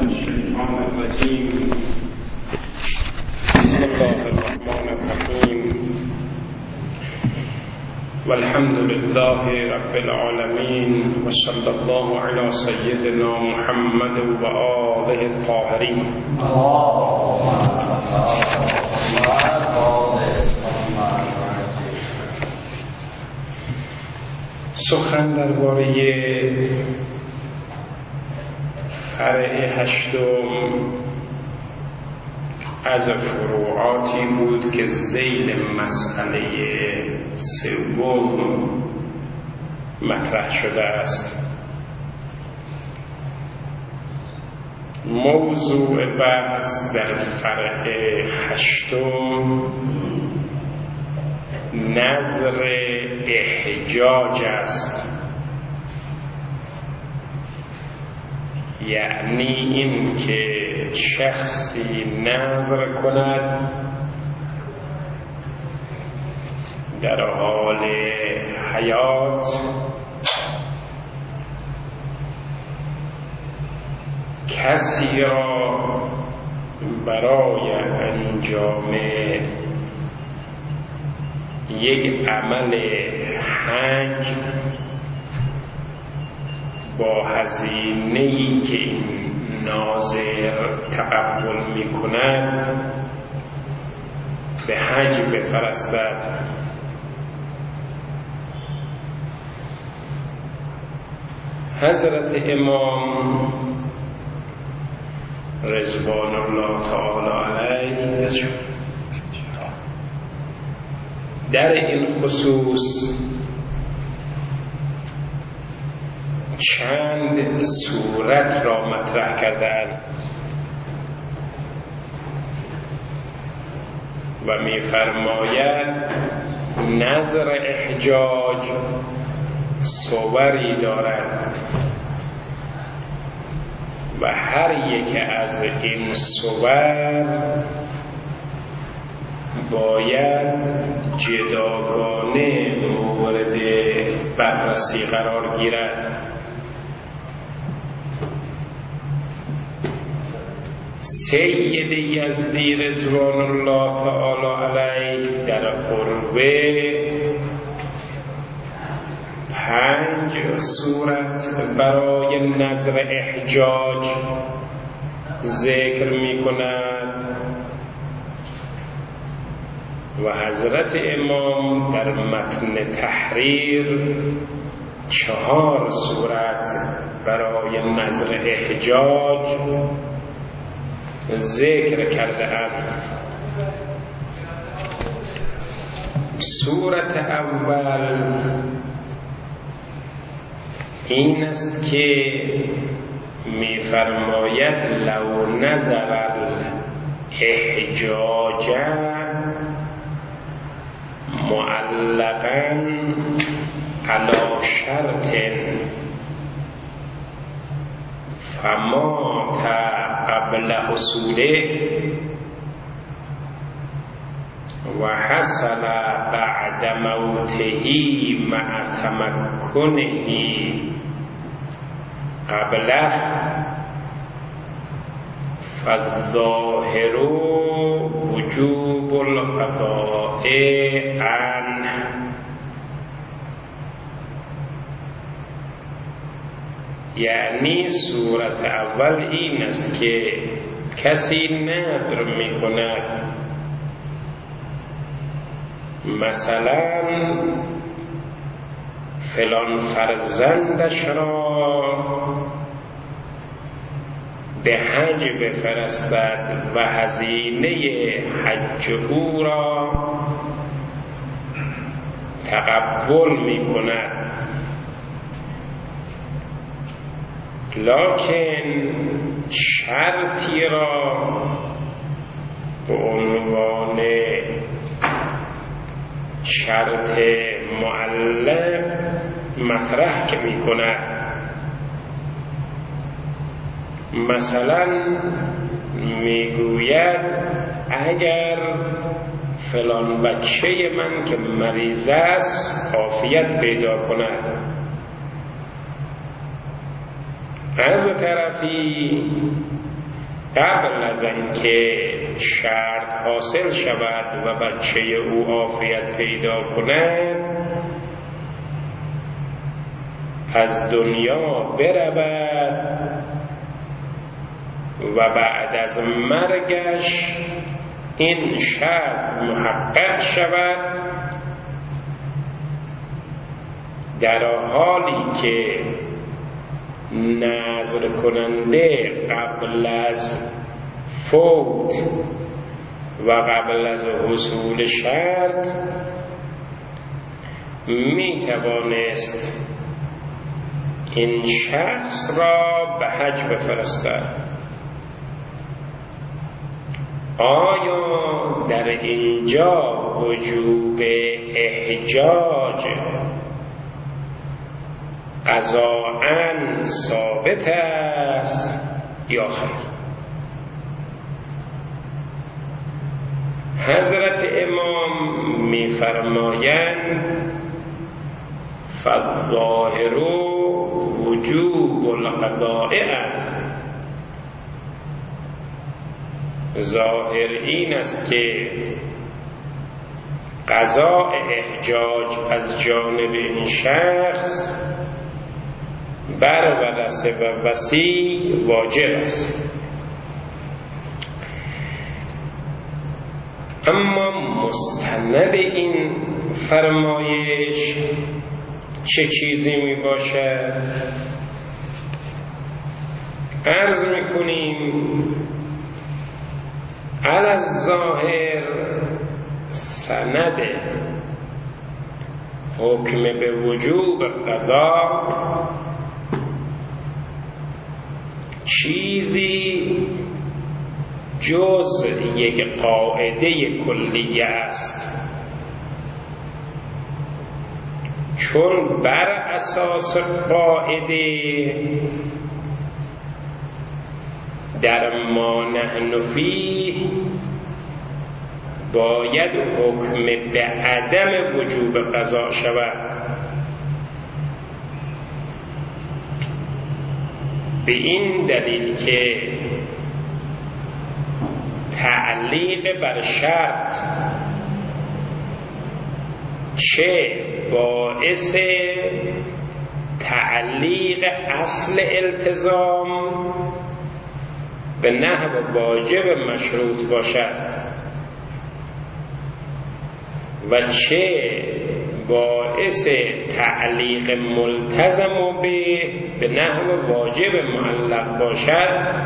الشيطان الرجيم. بسم الله الرحمن الرحيم. والحمد لله رب العالمين، وصلى الله على سيدنا محمد وآله الطاهرين. سخن درباره فرع هشتم از فروعاتی بود که ذیل مسئله سوم مطرح شده است. موضوع بحث در فرع هشتم نظر احجاج است، یعنی این که شخصی نظر کند در حال حیات کسی را برای انجام یک عمل حج با هزینه‌ای که این ناظر تقبل می‌کند به حج بفرستد. حضرت امام رضوان الله تعالی علیه در این خصوص چند صورت را مطرح کردند و می‌فرماید نظر احجاج صوری دارد و هر یک از این صور باید جداگانه مورد بررسی قرار گیرد. سید یزدی رضوان الله تعالی علیه در عروه 5 صورت برای نظر احجاج ذکر می کند و حضرت امام در متن تحریر 4 صورت برای نظر احجاج ذکر کرده اند. صورت اول این است که می فرماید لو نظر الاحجاج معلقا علی شرط فمات قبل حصوله و حصل بعد موته مع تمکنه قبله فالظاهر وجوب القضاء عنه. یعنی صورت اول این است که کسی نظر می کند مثلا فلان فرزندش را به حج بفرستد و هزینه حج او را تقبل می کند، لکن شرطی را به عنوان شرط معلق مطرح که می کند. مثلا میگوید اگر فلان بچه من که مریض است عافیت پیدا کند، از طرفی قبل از اینکه شرط حاصل شود و بچه او عافیت پیدا کند از دنیا برود و بعد از مرگش این شرط محقق شود، در حالی که نذر کننده قبل از فوت و قبل از حصول شرط می توانست این شخص را به حج بفرستد. آیا در اینجا وجوب احجاج قضاءً ثابت است یا خیر؟ حضرت امام می‌فرمایند فالظاهر وجوب القضاء، ظاهر این است که قضاء احجاج از جانب این شخص بر ورثه و وصی واجب است. اما مستند این فرمایش چه چیزی می باشد؟ عرض می کنیم علی الظاهر سند حکم به وجوب قضا چیزی جز یک قاعده کلیه است، چون بر اساس قاعده در ما نحن فیه باید حکم به عدم وجوب قضا شود. به این دلیل که تعلیق بر شرط چه باعث تعلیق اصل التزام به نحو واجب مشروط باشد و چه باعث تعلیق ملتزم به نحو واجب معلق باشد،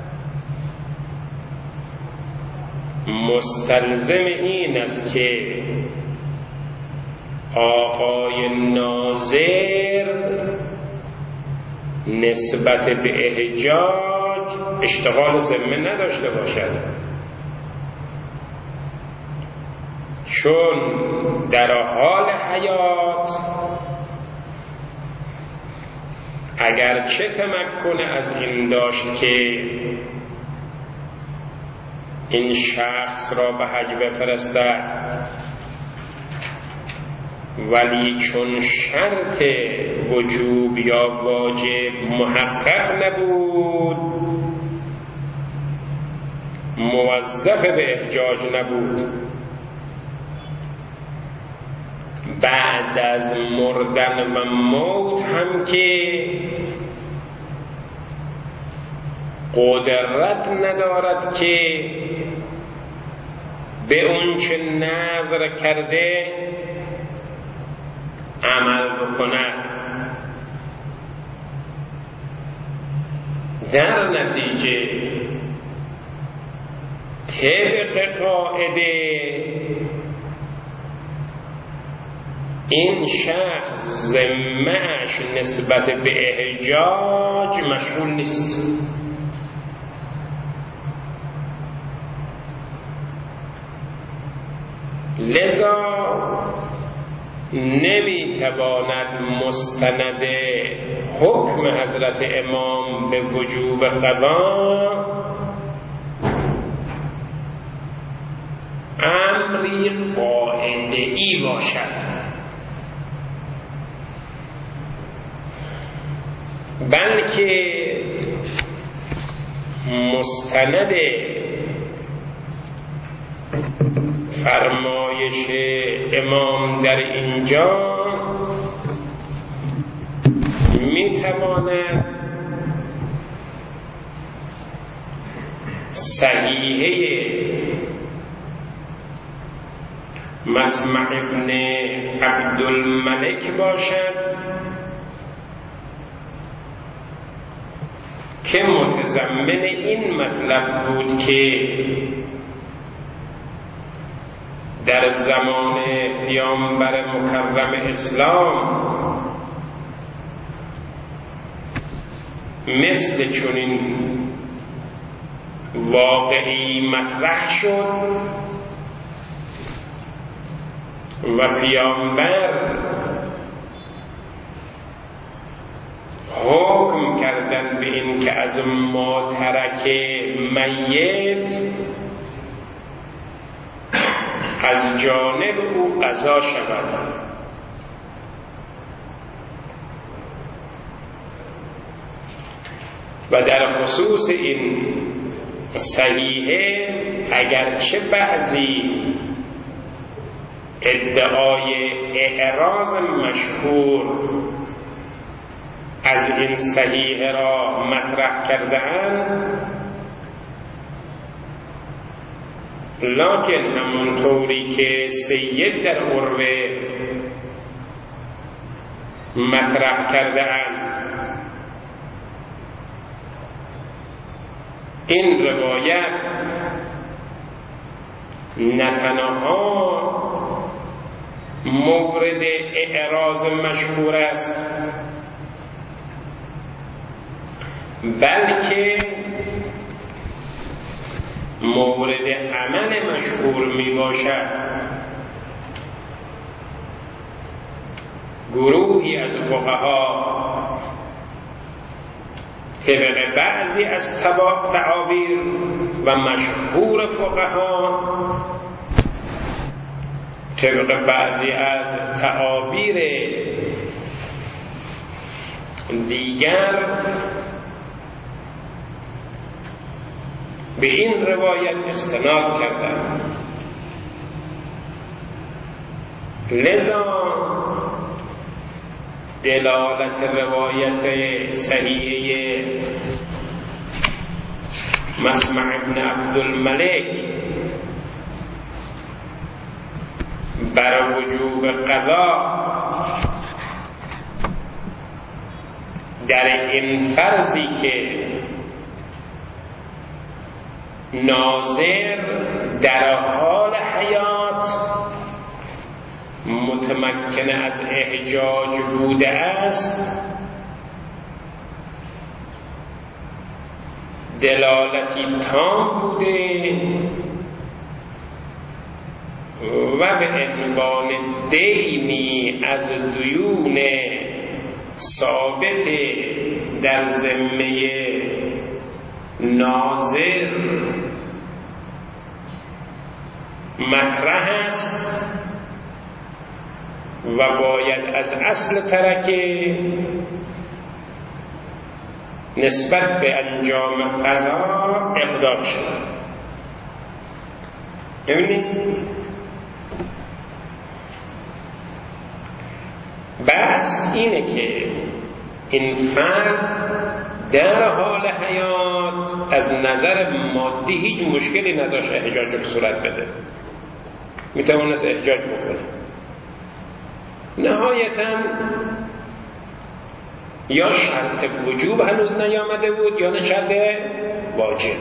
مستلزم این است که آقای ناظر نسبت به احجاج اشتغال ذمه نداشته باشد، چون در حال حیات اگرچه تمکن از این داشت که این شخص را به حج بفرستد، ولی چون شرط وجوب یا واجب محقق نبود، موظف به احجاج نبود، بعد از مردن و موت هم که قدرت ندارد که به اون چه نذر کرده عمل بکند، در نتیجه طبق قاعده این شخص ذمه‌اش نسبت به احجاج مشغول نیست. لذا نمیتواند مستند حکم حضرت امام به وجوب قضا امری قاعده‌ای باشد، بلکه مستند فرمایش امام در اینجا میتواند صحیحه مسمع ابن عبدالملک باشد که متضمن این مطلب بود که در زمان پیامبر مکرم اسلام مثل چنین واقعی مطرح شد و پیامبر حکم کردن به این که از ما ترک میت از جانب او قضا شود. و در خصوص این صحیحه اگرچه بعضی ادعای اعراض مشهور از این صحیحه را مطرح کرده‌اند، لکن همونطوری که سید در عروه مطرح کرده‌اند این روایت نه تنها مورد اعراض مشهور است بلکه مورد عمل مشهور می باشد. گروهی از فقها طبق بعضی از تعابیر و مشهور فقها طبق بعضی از تعابیر دیگر به این روایت استناد کردند. لذا دلالت روایت صحیحه مسمع ابن عبدالملک بر وجوب قضا در این فرضی که ناظر در حال حیات متمکن از احجاج بوده است دلالتی تام بوده و به عنوان دینی از دیون ثابت در ذمه ناظر مطرح است و باید از اصل ترکه نسبت به انجام قضا اقدام شد. ببینید بحث اینه که این فرد در حال حیات از نظر مادی هیچ مشکلی نداشت احجاج صورت بده، میتوانست احجاج بکنه. نهایتاً یا شرط وجوب هنوز نیامده بود یا نه شرط واجب.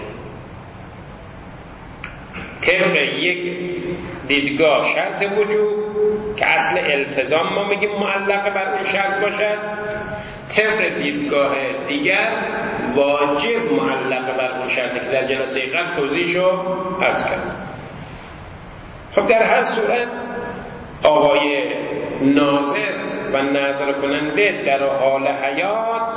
طبق یک دیدگاه شرط وجوب که اصل التزام ما میگیم معلقه بر اون شرط باشد، طبق دیدگاه دیگر واجب معلقه بر اون شرطی که در جلسه قبل توضیحشو عرض کردم. خب در هر صورت آقای ناظر و نظر کننده در حال حیات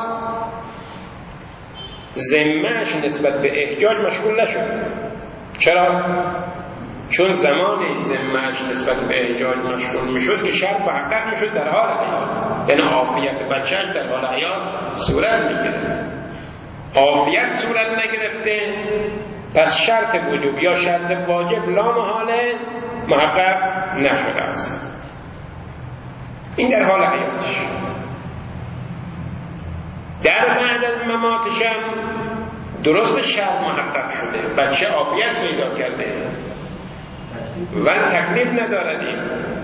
ذمه‌اش نسبت به احجاج مشغول نشد. چرا؟ چون زمان ذمه‌اش نسبت به احجاج مشغول میشد که شرط محقق میشد در حال حیات، یعنی عافیت بچه‌اش در حال حیات صورت میگیره. عافیت صورت نگرفته، پس شرط وجوب یا شرط واجب لامحاله محقق نشده است. این در حال حیاتش. در بعد از مماتش هم درست شرط محقق شده، بچه عافیت پیدا کرده و تکلیف ندارد.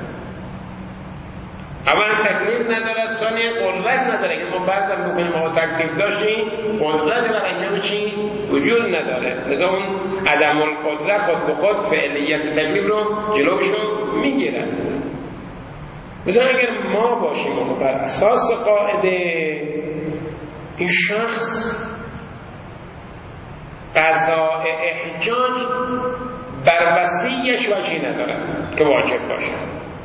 اول تکلیف ندارد، ثانیه قدرت نداره که ما بعضا بکنیم ما تکلیف داشتیم، قدرت بر انجام چی وجود نداره. لذا اون عدم القدرت خود به خود فعلیت تکلیف رو جلوشو میگیره. مثلا اگر ما باشیم و بر اساس قاعده این شخص قضاء احجاج بر وصیش وجهی نداره که واجب باشه،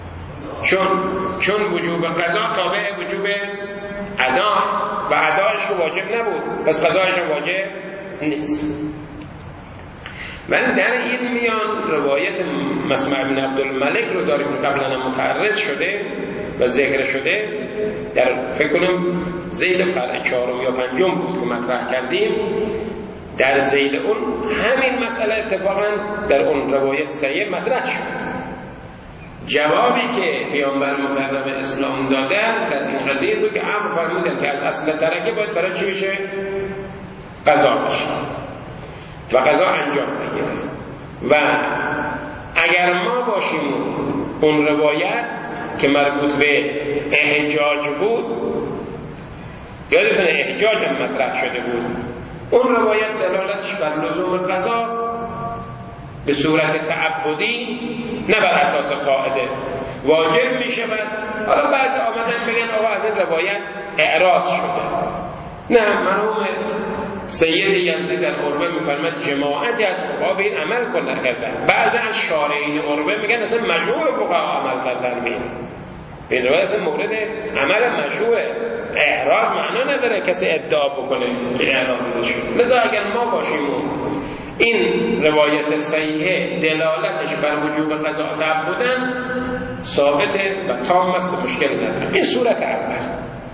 چون وجوب قضا تابع وجوب ادا و ادایش که واجب نبود، پس قضایش واجب نیست. ولی در این میان روایت مسمع بن عبدالملک رو داریم که قبلا متعرض شده و ذکر شده، در فکر کنم ذیل فرع 4 یا 5 بود که مطرح کردیم. در ذیل اون همین مسئله اتفاقا در اون روایت صحیح مطرح شد. جوابی که پیامبر مکرم اسلام دادن در این قضیه بود که امر فرمودن که از اصل ترکه باید برای چی بشه؟ قضا بشه و قضا انجام بگیره. و اگر ما باشیم اون روایت که مربوط به احجاج بود، یادتونه احجاج هم مطرح شده بود، اون روایت دلالتش بر لزوم قضا به صورت تعبدی نه بر اساس قاعده واجب می شود. حالا بعضی آمدن بگن آقا از این روایت اعراض شده. نه، مرحوم سید یزدی در عربه میفرماد جماعتی از فقها به این عمل کردن. بعضی از شارعین عربه میگن اصلا مشروع فقها عمل کردن به این روایت اصلا مورد عمل مشروع. اعراض معنا نداره کسی ادعا بکنه که اعراض شده. لذا اگر ما باشیم این روایت صحیحه دلالتش بر وجوب قضا تعبدن ثابته و تام است و مشکل نداره. این صورت اول.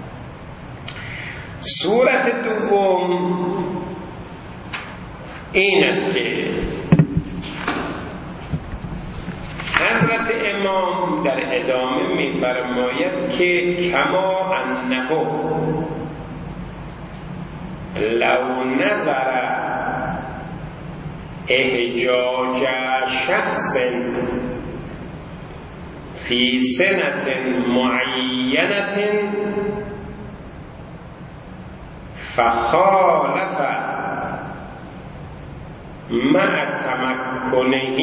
صورت دوم این است که حضرت امام در ادامه می‌فرماید که کما انه لو نظر احجاج شخص فی سنة معینة فخالف مع تمکنه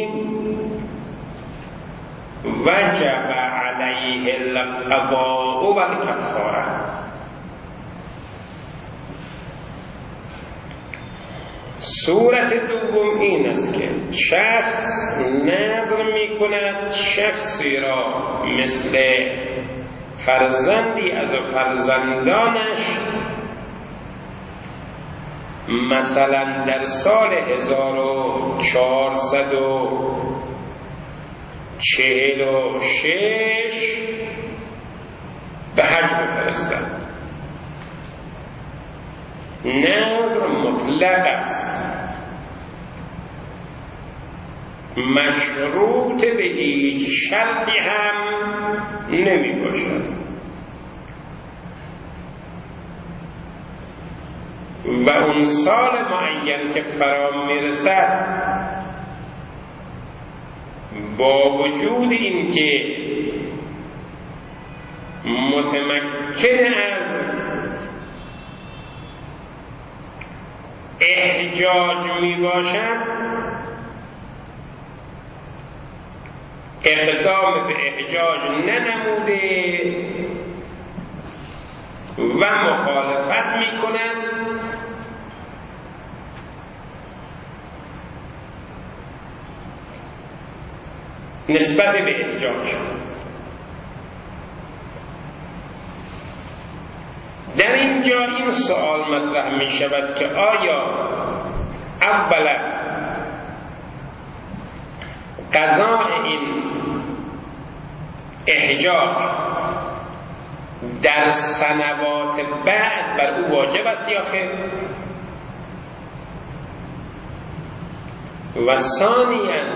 وجب علیه القضاء و الکفاره. صورت دوم این است که شخص نظر می کند شخصی را مثل فرزندی از فرزندانش مثلا در سال 1446 به حج بفرستد. نظر مطلق است، مشروط به هیچ شرطی هم نمی باشد و اون سال معین که فرا میرسد با وجود این که متمکن از احجاج می باشد، اقدام به احجاج ننموده و مخالفت می کند نسبت به احجاج. در اینجا این سوال مطرح می شود که آیا اولا قضاء این احجاج در سنوات بعد بر او واجب است یا خیر؟ و ثانیاً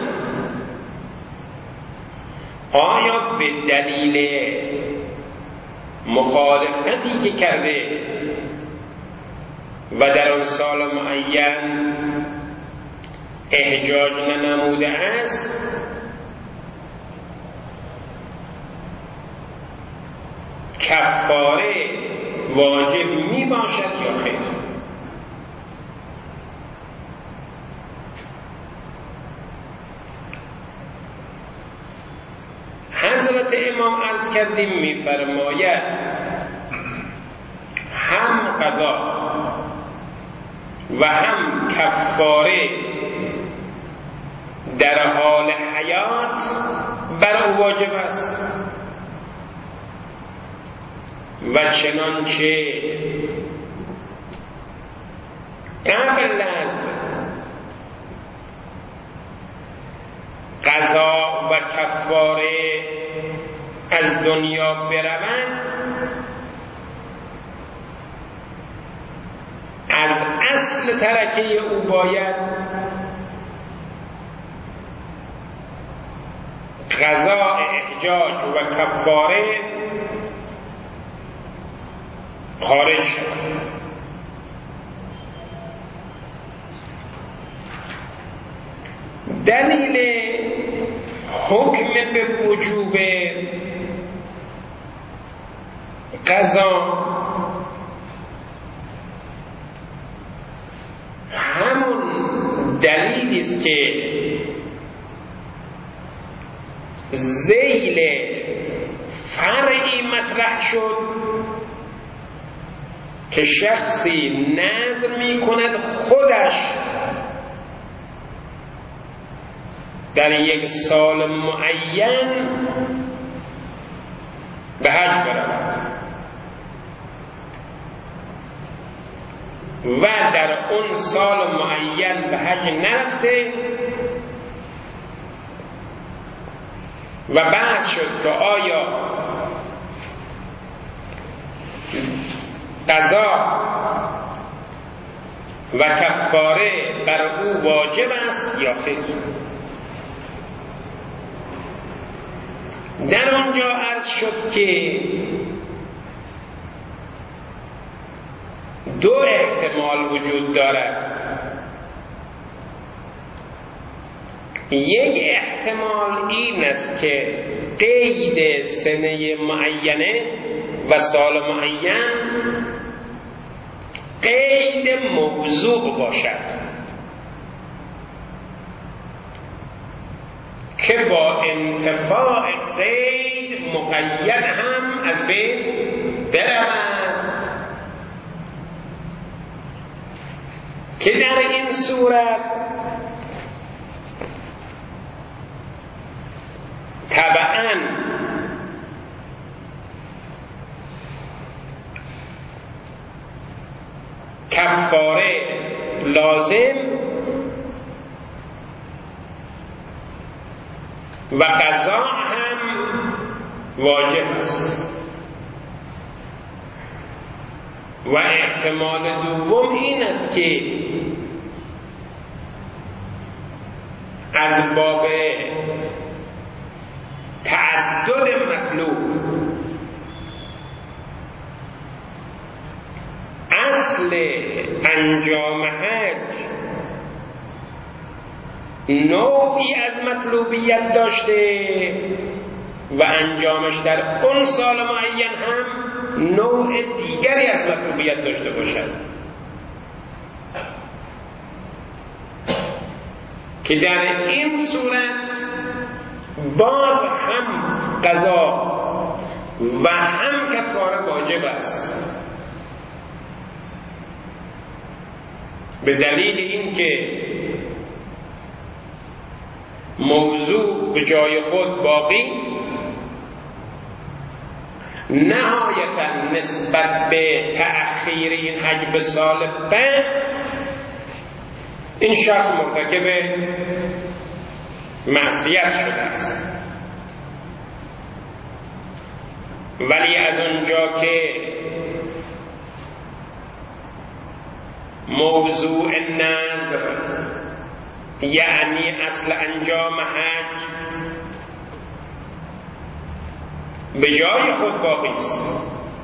آیا به دلیل مخالفتی که کرده و در آن سال معین احجاج ننموده است کفاره واجب می باشد یا خیر؟ حضرت امام عرض کردیم می فرماید هم قضا و هم کفاره در حال حیات بر او واجب است و چنانچه قبل از قضا و کفاره از دنیا بروند از اصل ترکه او باید قضا، احجاج و کفاره خارج شد. دلیل حکم به وجوب قضا همون دلیلی است که ذیل فرعی مطرح شد که شخصی نذر می کند خودش در یک سال معین به حج برود و در اون سال معین به حج نرفته و بحث شد که آیا قضا و کفاره بر او واجب است یا خیر. در آنجا عرض شد که دو احتمال وجود دارد. یک احتمال این است که قید سنه معینه و سال معین قید موضوع باشد که با انتفاع قید مقید هم از بین برود، که در این صورت طبعاً کفاره لازم و قضا هم واجب است. و احتمال دوم این است که از باب تعدد مطلوب اصل انجام حج نوعی از مطلوبیت داشته و انجامش در اون سال معین هم نوع دیگری از مطلوبیت داشته باشد، که در این صورت باز هم قضا و هم کفاره واجب است، به دلیل اینکه موضوع به جای خود باقی، نهایتا نسبت به تأخیر این حج به سال بعد این شخص مرتکب معصیت شده است. ولی از اونجا که موضوع نذر یعنی اصل انجام حج به جای خود باقی است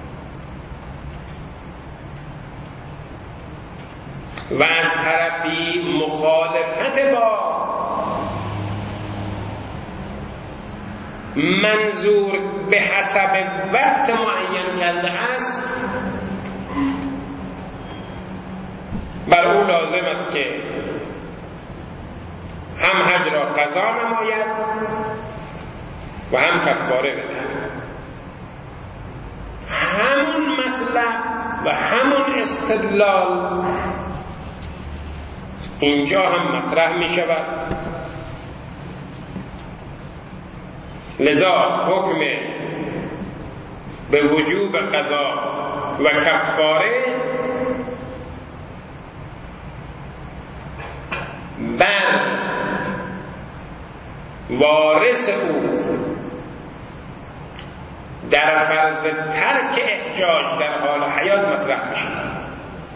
و از طرفی مخالفت با منظور به حسب وقت معین کرده است، بر او لازم است که هم حج را قضا نماید و هم کفاره بده. همون مطلب و همون استدلال اینجا هم مطرح می شود. لذا حکم به وجوب قضا و کفاره بر وارث او در فرض ترک احجاج در حال حیات مطرح می شود.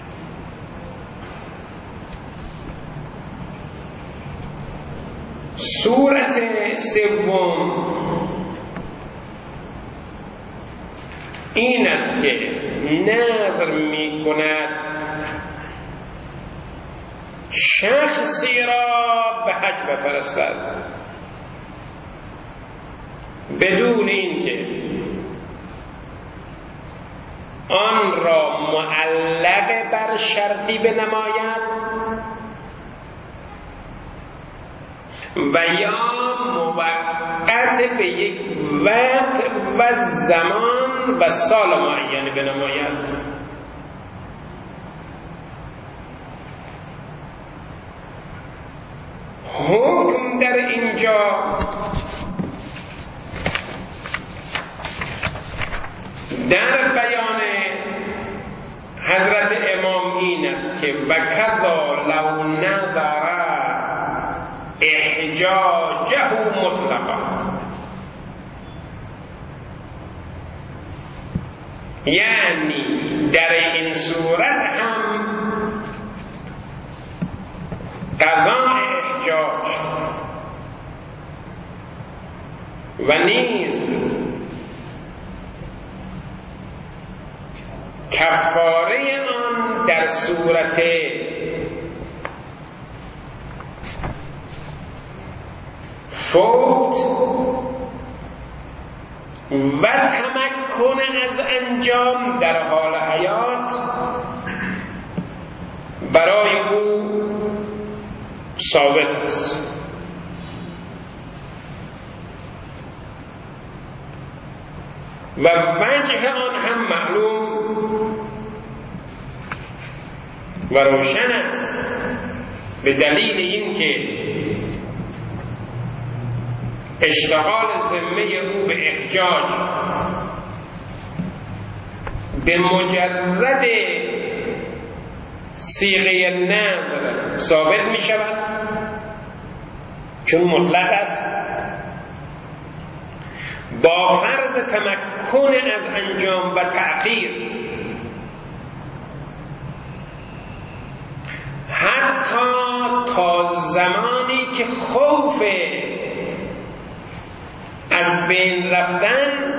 صورت سوم این است که نظر می کند شخصی را به حج بفرستد بدون اینکه آن را معلق بر شرطی بنماید و یا موقت به یک وقت و زمان و سال معین بنماید. حکم در اینجا در بیان حضرت امام این است که وکذا لو نظر احجاجه مطلقا، یعنی در این صورت هم قضاء احجاج و نیز کفاره آن در صورت فوت و تمکن از انجام در حال حیات برای او ثابت است. و وجه آن هم معلوم و روشن است به دلیل اینکه اشتغال ذمه او به احجاج به مجرد صیغه نظر ثابت می شود چون مطلق است، با فرض تمکن از انجام و تأخیر حتی تا زمانی که خوف از بین رفتن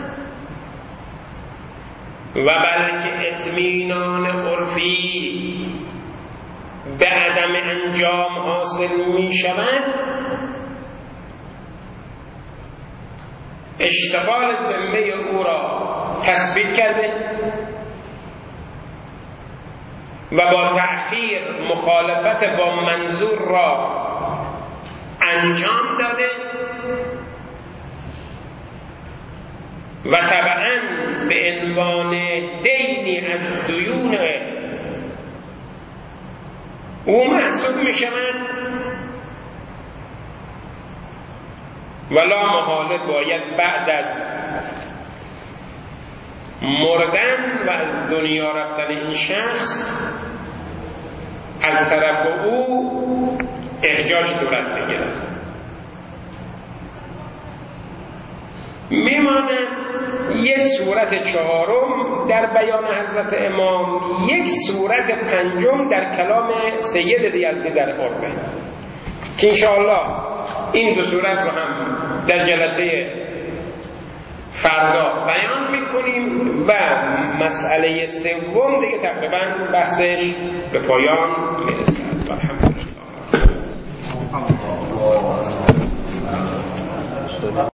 و بلکه اطمینان عرفی به عدم انجام حاصل می شود، اشتغال ذمه او را تثبیت کرده و با تأخیر مخالفت با منظور را انجام داده و طبعاً به عنوان دینی از دیون او محسوب می شود ولا محاله باید بعد از مردن و از دنیا رفتن این شخص از طرف او احجاج صورت بگیرد. میماند یک صورت چهارم در بیان حضرت امام، یک صورت پنجم در کلام سید یزدی در عربه. که انشاءالله این دو صورت رو هم در جلسه فردا بیان میکنیم و مسئله سوم دیگه تقریبا بحثش به پایان میرسد.